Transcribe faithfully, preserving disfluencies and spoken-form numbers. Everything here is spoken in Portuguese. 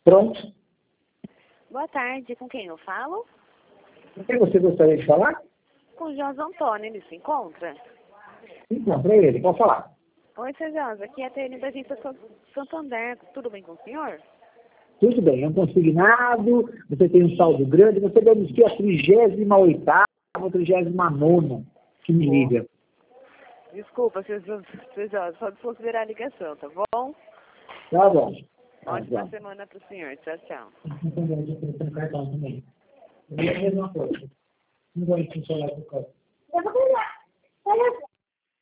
Pronto. Boa tarde, com quem eu falo? Com quem você gostaria de falar? Com o Jorge Antônio, ele se encontra? Encontra ele, pode falar. Oi, seu Jorge, aqui é a Tênis da Agência Santander, tudo bem com o senhor? Tudo bem, é um consignado, você tem um saldo grande, você deve ser a trigésima oitava, trigésima nona que me liga. Desculpa, seu Jorge, só desconsiderar a ligação, tá bom? Tá bom. Ótima semana pro senhor, tchau, tchau. Eu cartão também. É a mesma coisa. Não vou funcionar com o cartão.